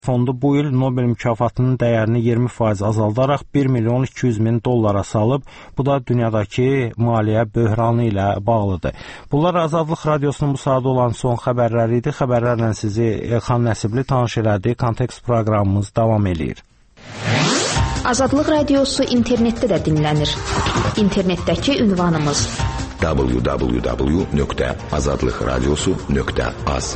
Fondu bu il Nobel mükafatının dəyərini 20% azaldaraq 1 milyon 200 min dollara salıb. Bu da dünyadakı maliyyə böhranı ilə bağlıdır. Bunlar Azadlıq Radiosunun bu saatda olan son xəbərləri idi. Xəbərlərlə sizi Elxan Nəsibli tanış elədi. Kontekst proqramımız davam eləyir. Azadlıq Radiosu internetdə də dinlənir. İnternetdəki ünvanımız www.azadlıqradiosu.az.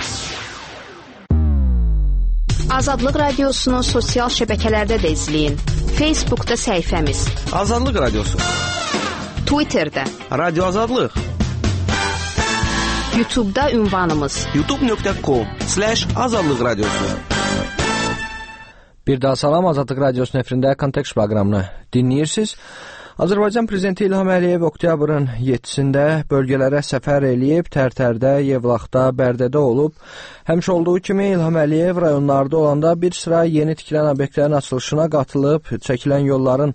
Azadlıq Radiosunu sosial şəbəkələrdə də izləyin. Facebookda səhifəmiz Azadlıq Radiosu, Twitterdə Radio Azadlıq, YouTube'da ünvanımız youtube.com/Azadlıq Radiosu. Bir daha salam, Azadlıq Radiosu nefrində Kontekst proqramını dinləyirsiniz. Azərbaycan Prezidenti İlham Əliyev oktyabrın 7-sində bölgələrə səfər eləyib, Tərtərdə, Yevlaxda, Bərdədə olub. Həmişə olduğu kimi İlham Əliyev rayonlarda olanda bir sıra yeni tikilən obyektlərin açılışına qatılıb, çəkilən yolların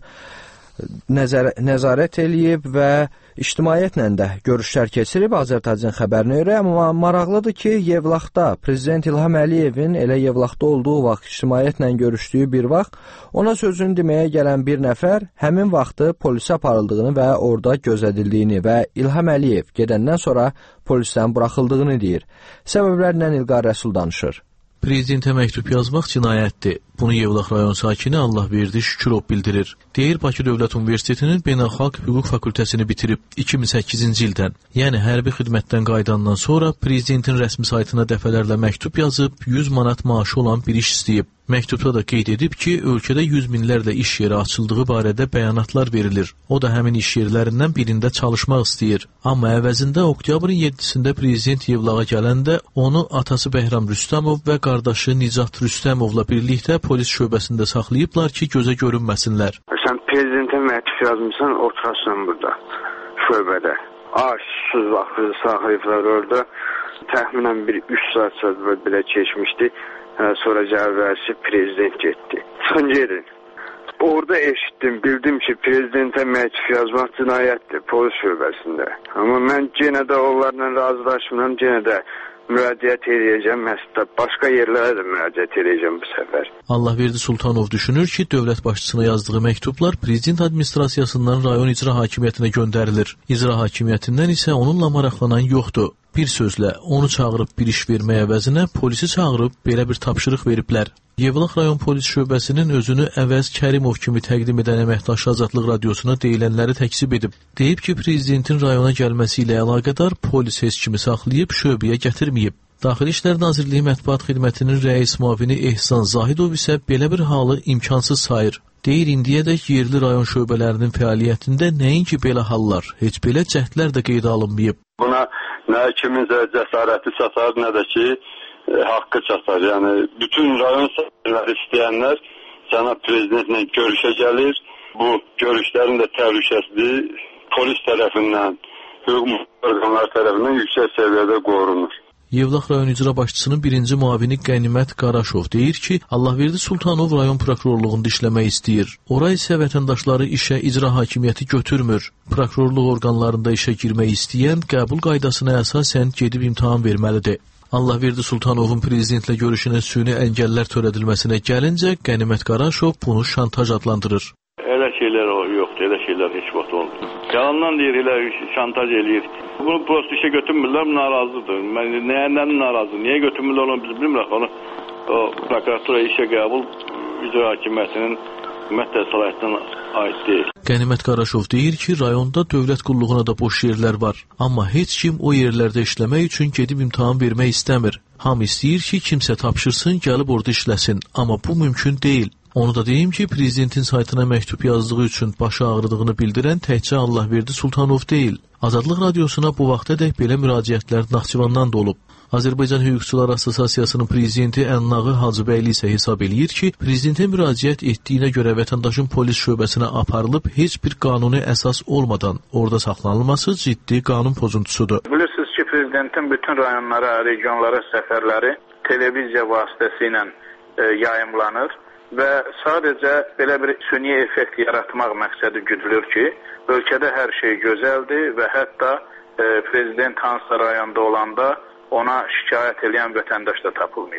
nəzarət eləyib və ictimaiyyətlə də görüşlər keçirib. Azərtacın xəbərinə görə, amma maraqlıdır ki, Yevlaxda Prezident İlham Əliyevin elə Yevlaxda olduğu vaxt ictimaiyyətlə görüşdüyü bir vaxt ona sözünü deməyə gələn bir nəfər həmin vaxtı polisə aparıldığını və orada gözədildiyini və İlham Əliyev gedəndən sonra polisdən buraxıldığını deyir. Səbəblərlə İlqar Rəsul danışır. Prezidentə məktub yazmaq cinayətdir. Bunu Yevlax rayon sakini Allahverdi Şükürov bildirir. Deyir, Bakı Dövlət Universitetinin Beynəlxalq Hüquq fakültəsini bitirib 2008-ci ildən. Yəni hərbi xidmətdən qayıdandan sonra prezidentin rəsmi saytına dəfələrlə məktub yazıb 100 manat maaşı olan bir iş istəyib. Məktubda da qeyd edib ki, ölkədə yüz minlərlə iş yeri açıldığı barədə bəyanatlar verilir. O da həmin iş yerlərindən birində çalışmaq istəyir. Amma əvəzində oktyabrın 7-sində prezident Yevlağa gələndə onu atası Bəhram Rüstəmov və qardaşı Nicat Rüstəmovla birlikdə polis şöbəsində saxlayıblar ki, gözə görünməsinlər. Sən prezidentə məktub yazmışsan, oturarsan burada, şöbədə. Susuz vaxtı saxlayıblar orada. Təxminən bir 3 saat belə keçmişdi. Sonra cavab versi prezident getdi. Çıxın gedin. Orada eşitdim, bildim ki, prezidentə məktub yazmaq cinayətdir polis şöbəsində. Amma mən yenə də onlarla razılaşmıram, yenə də müraciət edəcəm, hətta başqa yerlərə də müraciət edəcəm bu səfər. Allahverdi Sultanov düşünür ki, dövlət başçısına yazdığı məktublar prezident administrasiyasından rayon icra hakimiyyətinə göndərilir. İcra hakimiyyətindən isə onunla maraqlanan yoxdur. Bir sözlə, onu çağırıb bir iş vermək əvəzinə polisi çağırıb belə bir tapşırıq veriblər. Yevlax rayon polis şöbəsinin özünü Əvəz Kərimov kimi təqdim edən əməkdaşı Azadlıq Radiosuna deyilənləri təksib edib. Deyib ki, prezidentin rayona gəlməsi ilə əlaqədar polis heç kimi saxlayıb şöbəyə gətirməyib. Daxili İşlər Nazirliyi Mətbuat Xidmətinin rəis müavini Ehsan Zahidov isə belə bir halı imkansız sayır. Deyir, indiyədək yerli rayon şöbələrinin fəaliyyətində nəinki belə hallar, heç belə cəhdlər də qeydə alınmayıb. Buna nə kiminsə cəsarəti çatar, nə də ki, haqqı çatar. Yəni, bütün rayon sahələri istəyənlər cənab prezidentlə görüşə gəlir. Bu görüşlərin də təhlükəsizliyi polis tərəfindən, hüquq orqanları tərəfindən yüksək səviyyədə qorunur. Yevlax rayon icra başçısının birinci müavini Qənimət Qaraşov deyir ki, Allahverdi Sultanov rayon prokurorluğunda işləmək istəyir. Ora isə vətəndaşları işə icra hakimiyyəti götürmür. Prokurorluq orqanlarında işə girmək istəyən qəbul qaydasına əsasən gedib imtahan verməlidir. Allahverdi Sultanovun prezidentlə görüşünə süni əngəllər törədilməsinə gəlincə, Qənimət Qaraşov bunu şantaj adlandırır. Elə şeylər yoxdur, elə şeylər heç vaxt olmur. Yalandan deyir, elə şantaj eləyir. Bunu prosto işə götürmürlər, narazıdır. Nəyəndən narazı, niyə götürmürlər onu biz bilmirək. Onu o prokuratura işə qəbul icra hakimiyyətinin ümumiyyətlə səlahiyyətindən aid deyil. Qənimət Qaraşov deyir ki, rayonda dövlət qulluğuna da boş yerlər var. Amma heç kim o yerlərdə işləmək üçün gedib imtahan vermək istəmir. Hamı istəyir ki, kimsə tapşırsın, gəlib orada işləsin. Amma bu mümkün deyil. Onu da deyim ki, prezidentin saytına məktub yazdığı üçün başı ağrıdığını bildirən təkcə Allahverdi Sultanov deyil. Azadlıq Radiosuna bu vaxtadək belə müraciətlər Naxçıvandan da olub. Azərbaycan Hüquqçular Assosiasiyasının prezidenti Ənnağı Hacıbəyli isə hesab eləyir ki, prezidentə müraciət etdiyinə görə vətəndaşın polis şöbəsinə aparılıb heç bir qanuni əsas olmadan orada saxlanılması ciddi qanun pozuntusudur. Bilirsiniz ki, prezidentin bütün rayonlara, regionlara səfərləri televiziya vasitəsilə yayımlanır və sadəcə belə bir süni effekt yaratmaq məqsədi güdülür ki, ölkədə hər şey gözəldir və hətta prezident hansısa rayonda olanda ona şikayət edən vətəndaş da tapılmayıb.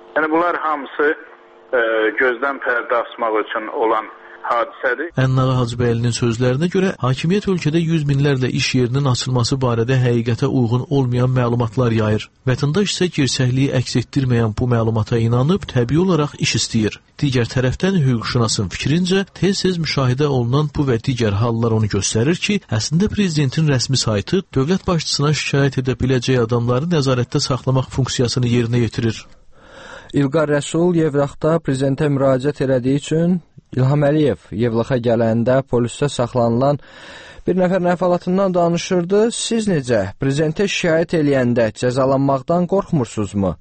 Yəni bunlar hamısı gözdən pərdə asmaq üçün olan hadisədir. Ənnağı Hacıbəylinin sözlərinə görə hakimiyyət ölkədə yüz minlərlə iş yerinin açılması barədə həqiqətə uyğun olmayan məlumatlar yayır. Vətəndaş isə gerçəkliyi əks etdirməyən bu məlumata inanıb təbii olaraq iş istəyir. Digər tərəfdən hüquqşünasın fikrincə tez-tez müşahidə olunan bu və digər hallar onu göstərir ki, əslində prezidentin rəsmi saytı dövlət başçısına şikayət edə biləcək adamları nəzarətdə saxlamaq funksiyasını yerinə yetirir. İlqar Rəsul Yevlaxda prezidentə müraciət elədiyi üçün İlham Əliyev Yevlaxa gələndə polisdə saxlanılan bir nəfərin əhvalatından danışırdı. Siz necə? Prezidentə şikayət eləyəndə cəzalanmaqdan qorxmursunuzmu?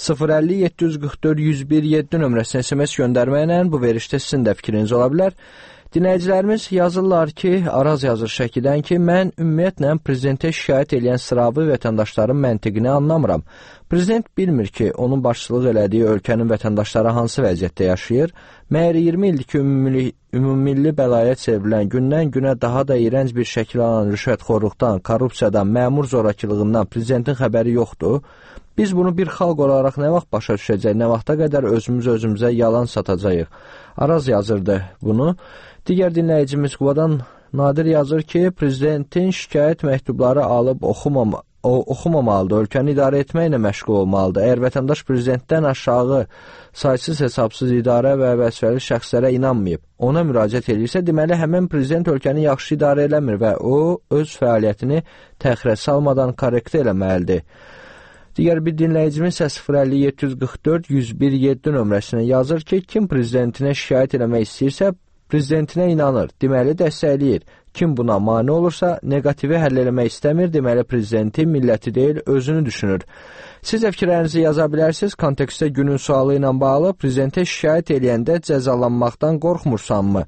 050-744-101-7 nömrəsinə SMS göndərməklə bu verişdə sizin də fikriniz ola bilər. Dinləyicilərimiz yazırlar ki, Araz yazır Şəkidən ki, mən ümumiyyətlə prezidentə şikayət eləyən sıravi vətəndaşların məntiqini anlamıram. Prezident bilmir ki, onun başçılıq elədiyi ölkənin vətəndaşları hansı vəziyyətdə yaşayır. Məyər 20 ildir ki, ümummilli bəlaət çevrilən gündən-günə daha da iyrənc bir şəkil alan rüşvətxorluqdan, korrupsiyadan, məmur zorakılığından prezidentin xəbəri yoxdur. Biz bunu bir xalq olaraq nə vaxt başa düşəcək, nə vaxta qədər özümüzə yalan satacağıq. Araz yazırdı bunu. Digər dinləyicimiz Quvadan Nadir yazır ki, prezidentin şikayət məktubları alıb oxumamalıdır, ölkəni idarə etməklə məşğul olmalıdır. Əgər vətəndaş prezidentdən aşağı saysız hesabsız idarə və vəzifəli şəxslərə inanmayıb, ona müraciət edirsə, deməli həmin prezident ölkəni yaxşı idarə eləmir və o öz fəaliyyətini təxirə salmadan korrekt eləməlidir. Digər bir dinləyicimiz 050-744-101-7 nömrəsinə yazır ki, kim prezidentinə şikayət eləmək istəyirsə, prezidentinə inanır, deməli dəstəkləyir. Kim buna mane olursa, negativi həll eləmək istəmir, deməli prezidenti, milləti deyil, özünü düşünür. Siz də fikirlərinizi yaza bilərsiniz, kontekstdə günün sualı ilə bağlı, prezidentə şikayət eləyəndə cəzalanmaqdan qorxmursanmı?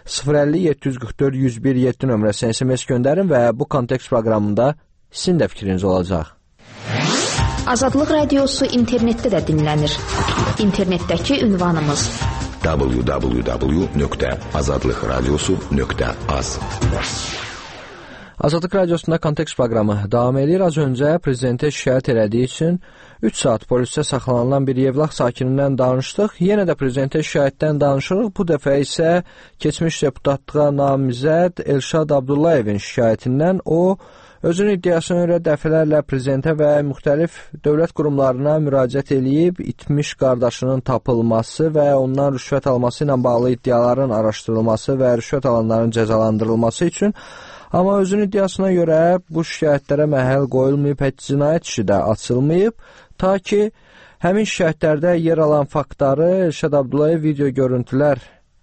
050-744-101-7 nömrəsinə SMS göndərin və bu kontekst proqramında sizin də fikriniz olacaq. Azadlıq Radiosu internetdə də dinlənir. İnternetdəki ünvanımız www.azadlıqradiosu.az. Azadlıq Radiosunda kontekst proqramı davam edir. Az öncə prezidentə şikayət elədiyi üçün 3 saat polisdə saxlanılan bir Yevlax sakinindən danışdıq. Yenə də prezidentə şikayətdən danışırıq. Bu dəfə isə keçmiş deputatlığa namizəd Elşad Abdullayevin şikayətindən. O, özünün iddiasına görə dəfələrlə prezidentə və müxtəlif dövlət qurumlarına müraciət eləyib, itmiş qardaşının tapılması və ondan rüşvət alması ilə bağlı iddiaların araşdırılması və rüşvət alanların cəzalandırılması üçün. Amma özünün iddiasına görə bu şikayətlərə məhəl qoyulmayıb, heç cinayət işi də açılmayıb, ta ki, həmin şikayətlərdə yer alan faktları Elşad Abdullayev video görüntülər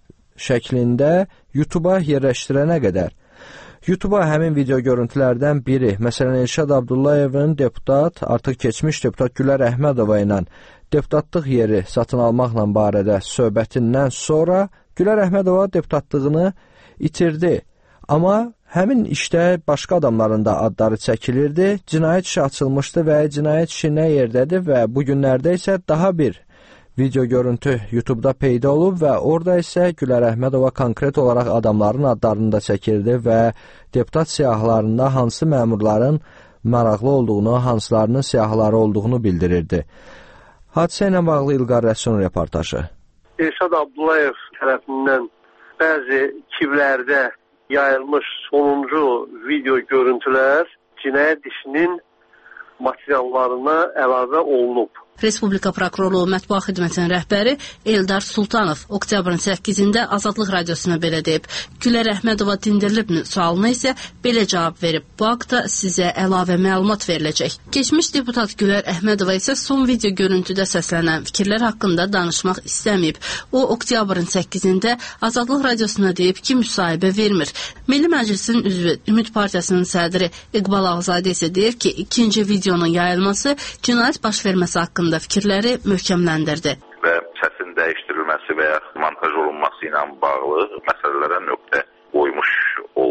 şəklində YouTube-a yerləşdirənə qədər. YouTube-a həmin video görüntülərdən biri, məsələn, Elşad Abdullayevin deputat, artıq keçmiş deputat Gülər Əhmədova ilə deputatlıq yeri satın almaqla barədə söhbətindən sonra Gülər Əhmədova deputatlığını itirdi. Amma həmin işdə başqa adamların da adları çəkilirdi, cinayət işi açılmışdı və cinayət işi nə yerdədir və bu günlərdə isə daha bir video görüntü YouTube-da peyda olub və orada isə Gülər Əhmədova konkret olaraq adamların adlarını da çəkirdi və deputat siyahılarında hansı məmurların maraqlı olduğunu, hansılarının siyahıları olduğunu bildirirdi. Hadisə ilə bağlı İlqar Rəsul reportajı. Elşad Abdullayev tərəfindən bəzi kivlərdə yayılmış sonuncu video görüntülər cinayət işinin materiallarına əlavə olunub. Respublika Prokurorluğu Mətbuat Xidmətinin rəhbəri Eldar Sultanov oktyabrın 8-də Azadlıq Radiosuna belə deyib. Gülər Əhmədova dindirilibmi sualına isə belə cavab verib. Bu haqda sizə əlavə məlumat veriləcək. Keçmiş deputat Gülər Əhmədova isə son video görüntüdə səslənən fikirlər haqqında danışmaq istəməyib. O, oktyabrın 8-də Azadlıq Radiosuna deyib ki, müsahibə vermir. Milli Məclisin üzvü Ümid Partiyasının sədri İqbal Ağzadə isə deyir ki, ikinci videonun yayılması cinayət baş verməsi haqqında fikirləri möhkəmləndirdi. Və səsin dəyişdirilməsi və ya montaj olunması ilə bağlı məsələlərə nöqtə qoymuş oldu.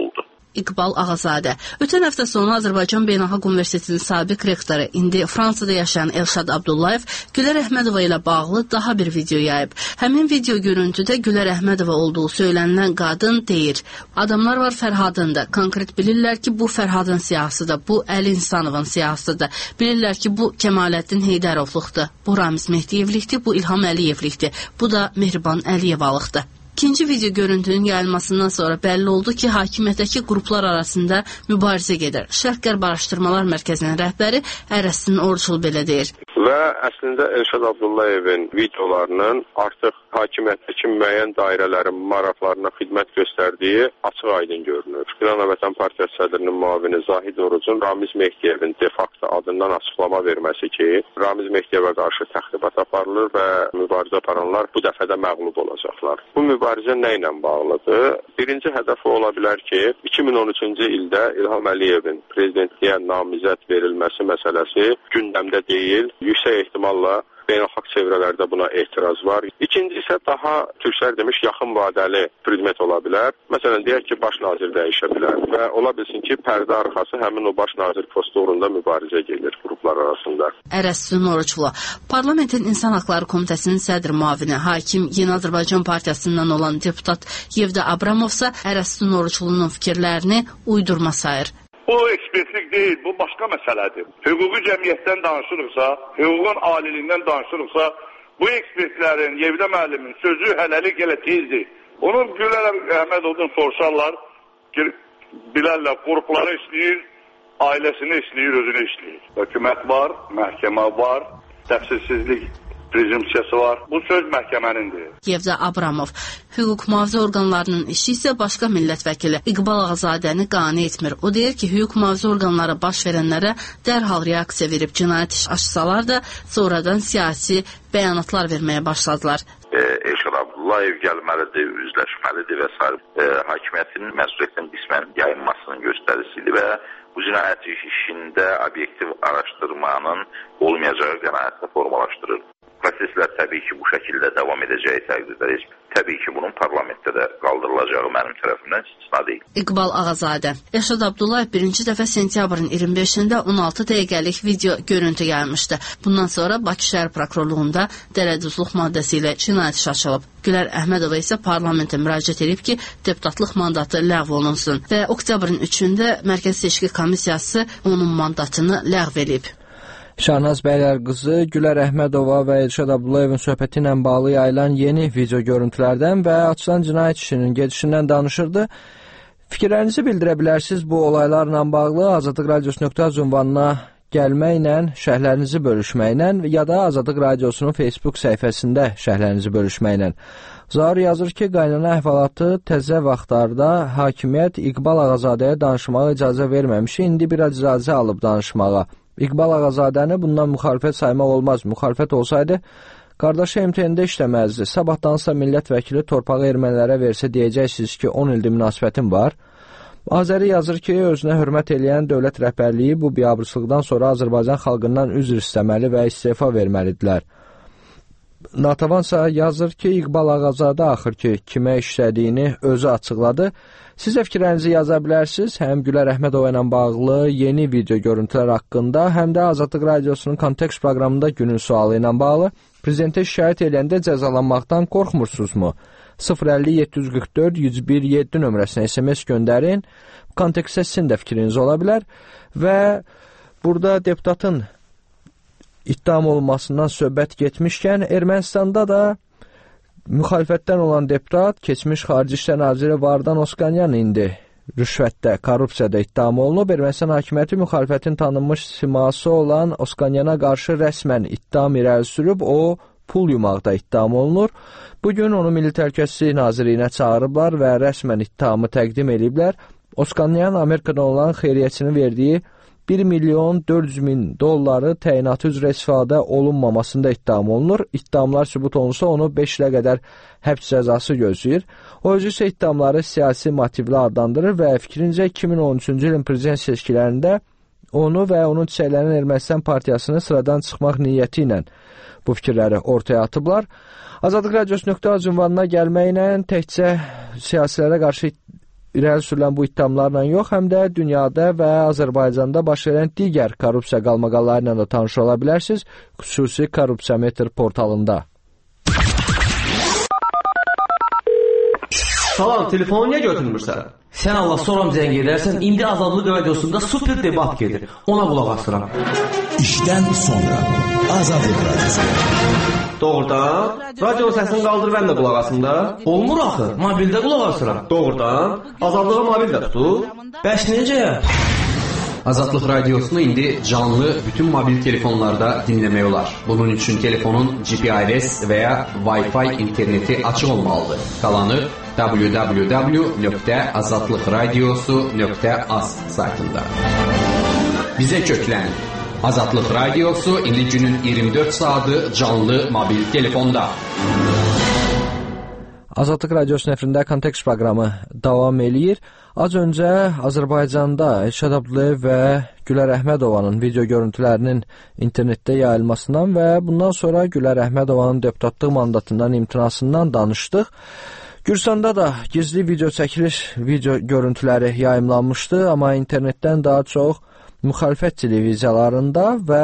İqbal Ağazadə. Ötən həftə sonu Azərbaycan Beynəlxalq Universitetinin sabiq rektoru, indi Fransada yaşayan Elşad Abdullayev Gülər Əhmədova ilə bağlı daha bir video yayıb. Həmin video görüntüdə Gülər Əhmədova olduğu söylənilən qadın deyir. Adamlar var Fərhadında. Konkret bilirlər ki, bu Fərhadın siyahısıdır, bu Əli İnsanovun siyahısıdır. Bilirlər ki, bu Kəmaləddin Heydərovluqdur, bu Ramiz Mehdiyevlikdir, bu İlham Əliyevlikdir, bu da Mehriban Əliyevalıqdır. İkinci video görüntünün yayılmasından sonra bəlli oldu ki, hakimiyyətdəki qruplar arasında mübarizə gedir. Şərq-Qərb Araşdırmalar Mərkəzinin rəhbəri Ərəstin Oruçlu belə deyir. Və əslində Elşad Abdullayevin videolarının artıq hakimiyyətdəki müəyyən dairələrin maraqlarına xidmət göstərdiyi açıq-aydın görünür. İran Vətən Partiyası sədrinin müavini Zahid Orucun Ramiz Mehdiyevin de facto adından açıqlama verməsi ki, Ramiz Mehdiyevə qarşı təxribat aparılır və mübarizə aparanlar bu dəfə də məğlub olacaqlar. Bu mübarizə nə ilə bağlıdır? Birinci hədəf ola bilər ki, 2013-cü ildə İlham Əliyevin prezidentliyə namizəd verilməsi məsələsi gündəmdə deyil. Yüksək ehtimalla beynəlxalq çevrələrdə buna etiraz var. İkinci isə daha türklər demiş yaxın vadəli predmet ola bilər. Məsələn, deyək ki, baş nazir dəyişə bilər və ola bilsin ki, pərdə arxası həmin o baş nazir postu uğrunda mübarizə gedir qruplar arasında. Ərəstin Oruçlu, Parlamentin İnsan Haqları Komitəsinin sədr müavini, hakim Yeni Azərbaycan Partiyasından olan deputat Yevda Abramovsa Ərəstin Oruçlunun fikirlərini uydurma sayır. Bu ekspertlik deyil, bu başqa məsələdir. Hüquqi cəmiyyətdən danışırıqsa, hüququn aliliyindən danışırıqsa, bu ekspertlərin, Yevdə müəllimin sözü hələlik elə tezdir. Onu Gülər Əhmədovdan soruşarlar, bilərlər, qrupları işləyir, ailəsini işləyir, özünü işləyir. Hökumət var, məhkəmə var, təfsirsizlik prezumpsiyası var. Bu söz məhkəmənindir. Yevda Abramov, hüquq mühafizə orqanlarının işi isə başqa millət vəkili İqbal Ağazadəni qane etmir. O deyir ki, hüquq mühafizə orqanları baş verənlərə dərhal reaksiya verib cinayət iş açsalar da sonradan siyasi bəyanatlar verməyə başladılar. Elşad Abdullayev gəlməlidir, üzləşməlidir və s. Hakimiyyətin məsuliyyətinin qismən yayınmasının göstərisidir və bu cinayət işində obyektiv araşdırmanın olmayacağı qənaətlə formalaşdırır. Proseslər təbii ki, bu şəkildə davam edəcəyi təqdirdə təbii ki, bunun parlamentdə də qaldırılacağı mənim tərəfimdən istisna deyil. İqbal Ağazadə, Elşad Abdullayev birinci dəfə sentyabrın 25-də 16 dəqiqəlik video görüntü yaymışdı. Bundan sonra Bakı şəhər prokurorluğunda dələduzluq maddəsi ilə cinayət işi açılıb. Gülər Əhmədova isə parlamentə müraciət edib ki, deputatlıq mandatı ləğv olunsun və oktyabrın 3-də Mərkəzi Seçki Komissiyası onun mandatını ləğv edib. Şahnaz Bəylər qızı Gülər Əhmədova və Elşad Abdullayevin söhbəti ilə bağlı yayılan yeni video görüntülərdən və açılan cinayət işinin gedişindən danışırdı. Fikirlərinizi bildirə bilərsiniz bu olaylarla bağlı Azadlıq Radiosu.az ünvanına gəlməklə, şərhlərinizi bölüşməklə ya da Azadlıq Radiosunun Facebook səhifəsində şərhlərinizi bölüşməklə. Zahir yazır ki, qaynana əhvalatı təzə vaxtlarda hakimiyyət İqbal Ağazadəyə danışmağa icazə verməmiş, indi bir icazə alıb danışmağa. İqbal Ağazadəni bundan müxalifət saymaq olmaz. Müxalifət olsaydı, qardaşı MTN-də işləməzdi. Sabahdansa millət vəkili torpağı ermənilərə versə deyəcəksiniz ki, 10 ildir münasibətim var. Azəri yazır ki, özünə hörmət eləyən dövlət rəhbərliyi bu biabırçılıqdan sonra Azərbaycan xalqından üzr istəməli və istefa verməlidirlər. Natavansa yazır ki, İqbal Ağazadə axır ki, kimə işlədiyini özü açıqladı. Siz də fikirlərinizi yaza bilərsiniz, həm Gülər Əhmədova ilə bağlı yeni video görüntülər haqqında, həm də Azadlıq Radiosunun kontekst proqramında günün sualı ilə bağlı prezidentə şikayət edəndə cəzalanmaqdan qorxmursunuzmu? 050-744-101-7 nömrəsinə SMS göndərin. Kontekstdə sizin də fikriniz ola bilər və burada deputatın ittiham olunmasından söhbət getmişkən Ermənistanda da müxalifətdən olan deputat, keçmiş Xarici İşlər Naziri Vardan Oskanyan indi rüşvətdə, korrupsiyada ittiham olunub. Ermənistan hakimiyyəti müxalifətin tanınmış siması olan Oskanyana qarşı rəsmən ittiham irəli sürüb, o pul yumaqda ittiham olunur. Bugün onu Milli Təhlükəsizlik Nazirliyinə çağırıblar və rəsmən ittihamı təqdim ediblər. Oskanyan Amerikada olan xeyriyyəçinin verdiyi $1.400.000 təyinatı üzrə istifadə olunmamasında ittiham olunur. İttihamlar sübut olunsa onu 5 ilə qədər həbs cəzası gözləyir. O özü isə ittihamları siyasi motivli adlandırır və fikrincə 2013-cü ilin prezident seçkilərində onu və onun çiçəklənən Ermənistan partiyasını sıradan çıxmaq niyyəti ilə bu fikirləri ortaya atıblar. Azadlıq Radiosu.az ünvanına gəlməklə təkcə siyasilərə qarşı irəli sürülən bu ittihamlarla yox, həm də dünyada və Azərbaycanda baş verən digər korrupsiya qalmaqalları ilə də tanış ola bilərsiniz xüsusi Korrupsiyametr portalında. Salam, telefonu niyə götürmürsən? Sən Allah soram zəng edərsən, indi Azadlıq radiosunda super debat gedir. Ona qulaq asıram. İşdən sonra Azadlıq radiosu. Doğrudan? Radionun səsini qaldır, mən də qulaq asım da. Olmur axı, mobildə qulaq asıram. Doğrudan? Azadlığı mobildə tutur. Bəs necə? Azadlıq radiosunu indi canlı bütün mobil telefonlarda dinləmək olar. Bunun üçün telefonun GPRS və ya Wi-Fi interneti açıq olmalıdır. Qalanı www.azadlıqradiosu.az saytında. Bizə köklənin. Azadlıq radiosu indi günün 24 saatı canlı mobil telefonda. Azadlıq radiosunun efirində Kontekst proqramı davam eləyir. Az öncə Azərbaycanda Elşad Abdullayev və Gülər Əhmədovanın video görüntülərinin internetdə yayılmasından və bundan sonra Gülər Əhmədovanın deputatlıq mandatından imtinasından danışdıq. Gürcüstanda da gizli video çəkiliş video görüntüləri yayımlanmışdı, amma internetdən daha çox müxalifət televiziyalarında və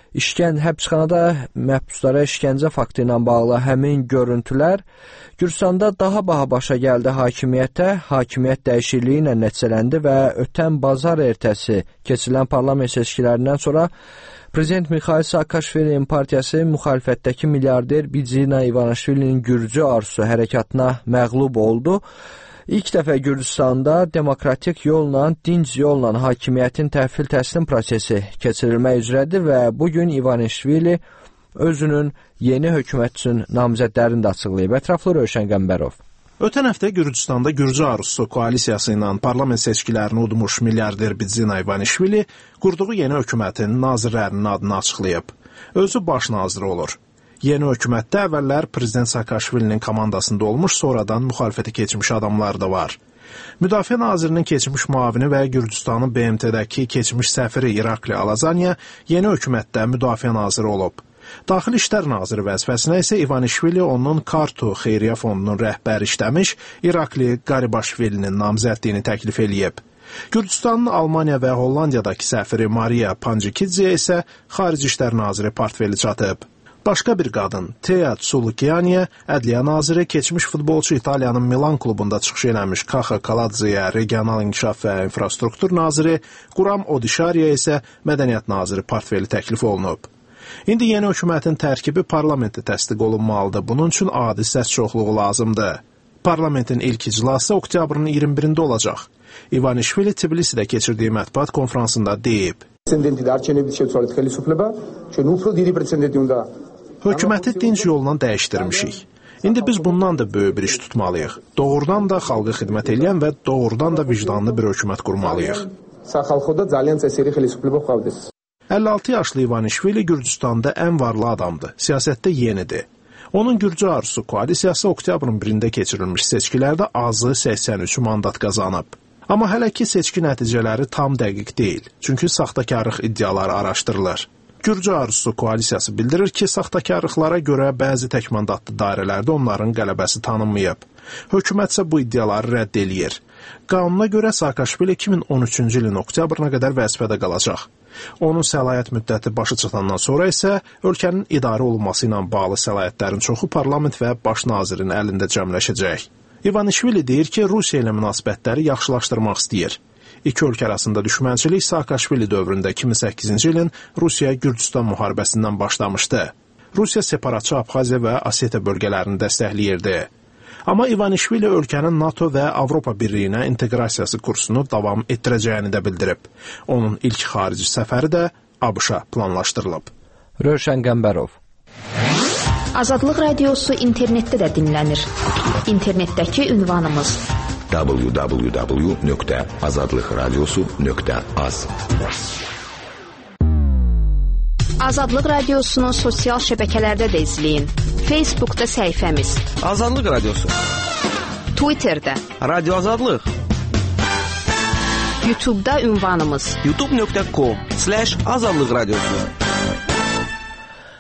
həbsxanada məhbuslara işgəncə faktı ilə bağlı həmin görüntülər Gürcüstanda daha baha başa gəldi hakimiyyət dəyişikliyi ilə nəticələndi və ötən bazar ertəsi keçirilən parlament seçkilərindən sonra Prezident Mikhail Saakashvilinin partiyası müxalifətdəki milyarder Bidzina İvanishvilinin Gürcü arzusu hərəkatına məğlub oldu. İlk dəfə Gürcüstanda demokratik yolla, dinc yolla hakimiyyətin təhvil təslim prosesi keçirilmək üzrədir və bugün İvanishvili özünün yeni hökumət üçün namizədlərini də açıqlayıb. Ətraflı Rövşən Qəmbərov. Ötən həftə Gürcüstanda Gürcü arzusu koalisiyası ilə parlament seçkilərini udmuş milyarder Bidzina İvanishvili qurduğu yeni hökumətin nazirlərinin adını açıqlayıb. Özü baş naziri olur. Yeni hökumətdə əvvəllər Prezident Saakashvilinin komandasında olmuş, sonradan müxalifəti keçmiş adamlar da var. Müdafiə nazirinin keçmiş müavini və Gürcüstanın BMT-dəki keçmiş səfiri İrakli Alazanya yeni hökumətdə müdafiə naziri olub. Daxili İşlər naziri vəzifəsinə isə İvanishvili onun Kartu Xeyriyyə Fondunun rəhbəri işləmiş İrakli Qaribaşvilinin namizədliyini təklif eləyib. Gürcüstanın Almaniya və Hollandiyadakı səfiri Maria Panjikidziyə isə Xarici İşlər naziri portfeli çatıb. Başqa bir qadın, Tea Tsulukianiyə, ədliyyə naziri, keçmiş futbolçu İtaliyanın Milan klubunda çıxış eləmiş Kaxa Kaladziyə, regional inkişaf və infrastruktur naziri, Quram Odişariyə isə mədəniyyət naziri portfeli təklif olunub. İndi yeni hökumətin tərkibi parlamentdə təsdiq olunmalıdır. Bunun üçün adi səs çoxluğu lazımdır. Parlamentin ilk iclası oktyabrın 21-də olacaq. İvanishvili Tbilisidə keçirdiyi mətbuat konfransında deyib. Hökuməti dinc yolla dəyişdirmişik. İndi biz bundan da böyük bir iş tutmalıyıq. Doğrudan da xalqa xidmət edən və doğrudan da vicdanlı bir hökumət qurmalıyıq. 56 yaşlı İvanishvili Gürcüstanda ən varlı adamdır. Siyasətdə yenidir. Onun Gürcü arzusu koalisiyası oktyabrın 1-də keçirilmiş seçkilərdə azı 83 mandat qazanıb. Amma hələ ki seçki nəticələri tam dəqiq deyil. Çünki saxtakarlıq iddiaları araşdırılır. Gürcü arzusu koalisiyası bildirir ki, saxtakarlıqlara görə bəzi tək mandatlı dairələrdə onların qələbəsi tanınmayıb. Hökumət isə bu iddiaları rədd eləyir. Qanuna görə Saakashvili 2013-cü ilin oktyabrına qədər vəzifədə qalacaq. Onun səlahiyyət müddəti başı çatandan sonra isə ölkənin idarə olunması ilə bağlı səlahiyyətlərin çoxu parlament və baş nazirin əlində cəmləşəcək. İvanishvili deyir ki, Rusiya ilə münasibətləri yaxşılaşdırmaq istəyir. İki ölkə arasında düşmənçilik Saakashvili dövründə 2008-ci ilin Rusiya-Gürcüstan müharibəsindən başlamışdı. Rusiya separatçı Abxaziya və Osetiya bölgələrini dəstəkləyirdi. Amma İvanishvili ölkənin NATO və Avropa Birliyinə inteqrasiyası kursunu davam etdirəcəyini də bildirib. Onun ilk xarici səfəri də ABŞ-a planlaşdırılıb. Rövşən Qəmbərov. Azadlıq radiosu internetdə də dinlənir. İnternetdəki ünvanımız www.azadlıqradiosu.az. Azadlıq radiosunu sosial şəbəkələrdə də izləyin. Facebookda səhifəmiz Azadlıq radiosu, Twitterdə Radio Azadlıq, YouTube'da ünvanımız youtube.com/azadlıqradiosu.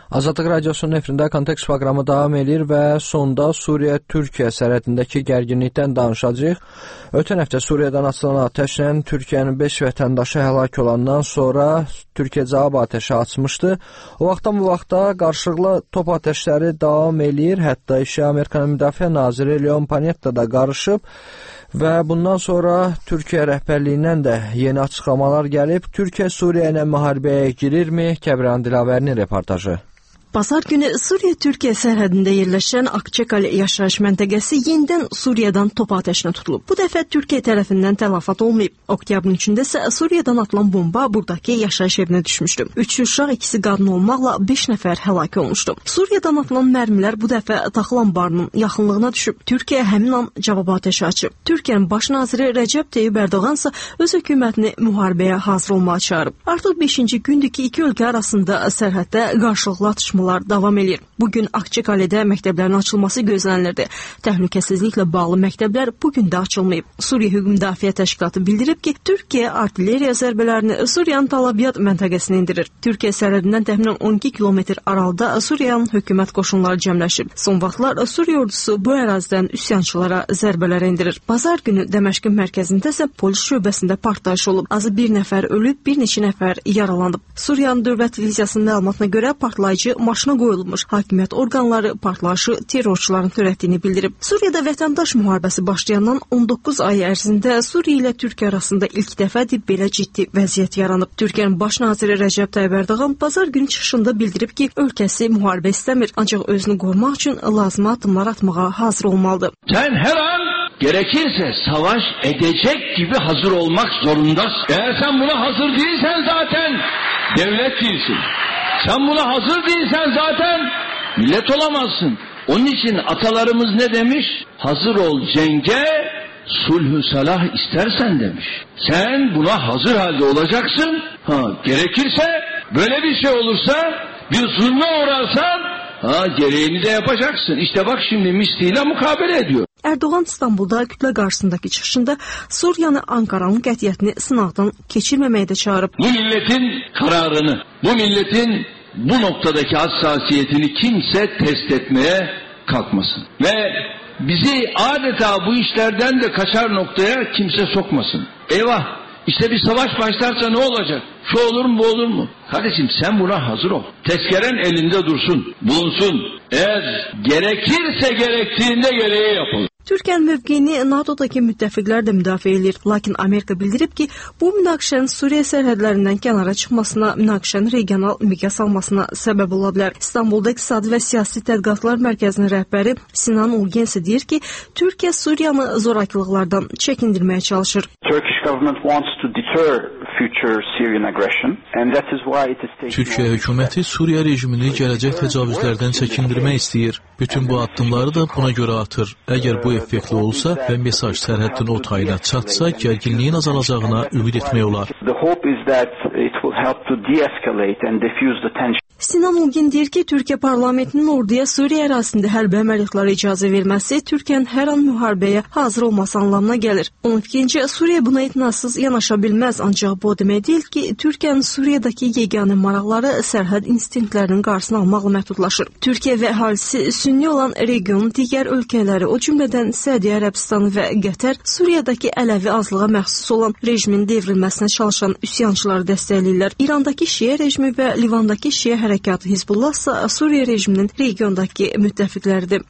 Azadlıq Radiosunun efirində Kontekst proqramı davam edir və sonda Suriya-Türkiyə sərhədindəki gərginlikdən danışacağıq. Ötən həftə Suriyadan açılan atəşlə Türkiyənin 5 vətəndaşı həlak olandan sonra Türkiyə cavab atəşi açmışdı. O vaxtdan bu vaxta qarşılıqlı top atəşləri davam edir. Hətta işə Amerikanın Müdafiə naziri Leon Panetta da qarışıb. Və bundan sonra Türkiyə rəhbərliyindən də yeni açıqlamalar gəlib. Türkiyə Suriya ilə müharibəyə girirmi? Kəbran Dilavərinin reportajı. Bazar günü Suriya-Türkiyə sərhədində yerləşən Akçakale yaşayış məntəqəsi yenidən Suriyadan top atəşinə tutulub. Bu dəfə Türkiyə tərəfindən tələfat olmayıb. Oktyabrın 3-də isə Suriyadan atılan bomba buradakı yaşayış evinə düşmüşdü. 3 uşaq, 2 qadın olmaqla 5 nəfər həlak olmuşdu. Suriyadan atılan mərmilər bu dəfə taxıl anbarının yaxınlığına düşüb. Türkiyə həmin an cavab atəşi açıb. Türkiyənin baş naziri Rəcəb Tayyib Ərdoğan isə öz hökumətini müharibəyə hazır olmağa çağırıb. Artıq 5-ci gündür ki, iki ölkə arasında sərhəddə qarşılıqlı atışmalar davam edir. Bugün Akçakaledə məktəblərin açılması gözlənilirdi. Təhlükəsizliklə bağlı məktəblər bugün də açılmayıb. Suriya Hüquq Müdafiə Təşkilatı bildirib ki, Türkiyə artilleriya zərbələrini Suriyanın Talabiyyat məntəqəsinə endirir. Türkiyə sərhədindən təxminən 12 kilometr aralıda Suriyanın hökumət qoşunları cəmləşib. Son vaxtlar Suriya ordusu bu ərazidən üsyançılara zərbələr endirir. Bazar günü Dəməşqin mərkəzində isə polis şöbəsində partlayış olub. Azı bir nəfər ölüb, bir neçə nəfər yaralanıb. Suriyanın dövlət televiziyasının məlumatına görə partlayıcı maşına qoyulmuş. Hakimiyyət orqanları partlayışı terrorçuların törətdiyini bildirib. Suriyada vətəndaş müharibəsi başlayandan 19 ay ərzində Suriya ilə Türkiyə arasında ilk dəfədir belə ciddi vəziyyət yaranıb. Türkiyənin baş naziri Rəcəb Tayyib Ərdoğan bazar günü çıxışında bildirib ki, ölkəsi müharibə istəmir, ancaq özünü qorumaq üçün lazımi addımlar atmağa hazır olmalıdır. Sen her an gerekirse savaş edecek gibi hazır olmak zorundasın. Eğer sen buna hazır değilsen zaten devlet değilsin. Sen buna hazır değilsen zaten millet olamazsın. Onun için atalarımız ne demiş? Hazır ol cenge, sulh-ü salah istersen demiş. Sen buna hazır halde olacaksın. Gerekirse böyle bir şey olursa, bir zulme uğrarsan gereğini de yapacaksın. İşte bak şimdi misliyle mukabele ediyor. Erdoğan İstanbulda kütlə qarşısındakı çıxışında Suriyanı Ankaranın qətiyyətini sınaqdan keçirməməyə də çağırıb. Bu milletin kararını, bu milletin bu noktadaki hassasiyetini kimse test etmeye kalkmasın. Ve bizi adeta bu işlerden de kaçar noktaya kimse sokmasın. Eyvah! İşte bir savaş başlarsa ne olacak? Şu olur mu, bu olur mu? Kardeşim sen buna hazır ol. Tezkeren elinde dursun, bulunsun. Eğer gerekirse gerektiğinde gereği yapılır. Türkiyənin mövqeyini NATO'dakı müttəfiqlər də müdafiə edir. Lakin Amerika bildirib ki, bu münaqişənin Suriya sərhədlərindən kənara çıxmasına, münaqişənin regional miqyas almasına səbəb ola bilər. İstanbulda İqtisadi və Siyasi Tədqiqatlar Mərkəzinin rəhbəri Sinan Ulgen isə deyir ki, Türkiyə Suriyanı zorakılıqlardan çəkindirməyə çalışır. Türkiyə hökuməti Suriya rejimini gələcək təcavüzlərdən çəkindirmək istəyir. Bütün bu addımları da buna görə atır. Əgər bu effektli olsa və mesaj sərhədin o tayına çatsa, gərginliyin azalacağına ümid etmək olar. Sinan Ulgen deyir ki, Türkiyə parlamentinin orduya Suriya ərazisində hərbi əməliyyatlara icazə verməsi Türkiyənin hər an müharibəyə hazır olması anlamına gəlir. Onun fikrincə, Suriya buna etinasız yanaşa bilməz, ancaq bu demək deyil ki, Türkiyənin Suriyadakı yeganə maraqları sərhəd instinktlərinin qarşısını almaqla məhdudlaşır. Türkiyə və əhalisi sünni olan regionun digər ölkələri, o cümlədən Səudiyyə Ərəbistanı və Qətər Suriyadakı Ələvi azlığa məxsus olan rejimin devrilməsinə çalışan üsyançıları dəstəkləyirlər. İrandakı Şiə rejimi və Livandakı Şiə hərəkatı Hizbullah isə Suriya rejiminin regiondakı müttəfiqləridir.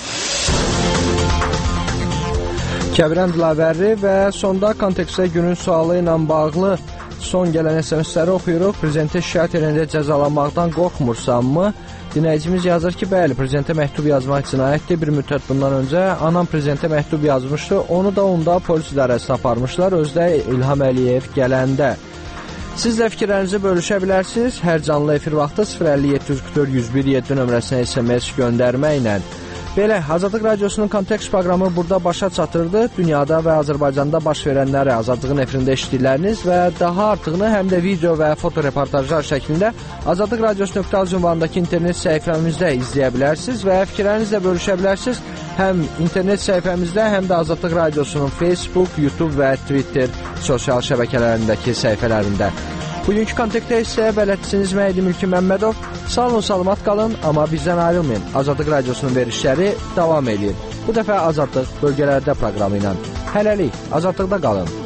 Kəbran Dilavəri və sonda kontekstdə günün sualı ilə bağlı son gələn SMS-ləri oxuyuruq. Prezidentə şikayət edəndə cəzalanmaqdan qorxmursanmı? Dinləyicimiz yazır ki, bəli, prezidentə məktub yazmaq cinayətdir. Bir müddət bundan öncə anam prezidentə məktub yazmışdı. Onu da onda polis idarəsinə aparmışlar. Özdə İlham Əliyev gələndə. Siz də fikirlərinizi bölüşə bilərsiniz. Hər canlı efir vaxtı 050-744-101-7 nömrəsinə SMS göndərməklə. Belə, Azadlıq Radiosunun Kontekst proqramı burada başa çatırdı. Dünyada və Azərbaycanda baş verənləri Azadlığın efirində eşitdikləriniz və daha artığını həm də video və fotoreportajlar şəklində Azadlıq Radiosu.az ünvanındakı internet səhifəmizdə izləyə bilərsiniz və fikirlərinizlə bölüşə bilərsiniz. Həm internet səhifəmizdə, həm də Azadlıq Radiosunun Facebook, YouTube və Twitter sosial şəbəkələrindəki səhifələrində. Bugünkü kontaktda isə bələdçiniz Məhdi Mülki Məmmədov. Sağ olun, salamat qalın, amma bizdən ayrılmayın. Azadlıq Radiosunun verilişləri davam edir. Bu dəfə Azadlıq bölgələrdə proqramı ilə. Hələlik, Azadlıqda qalın.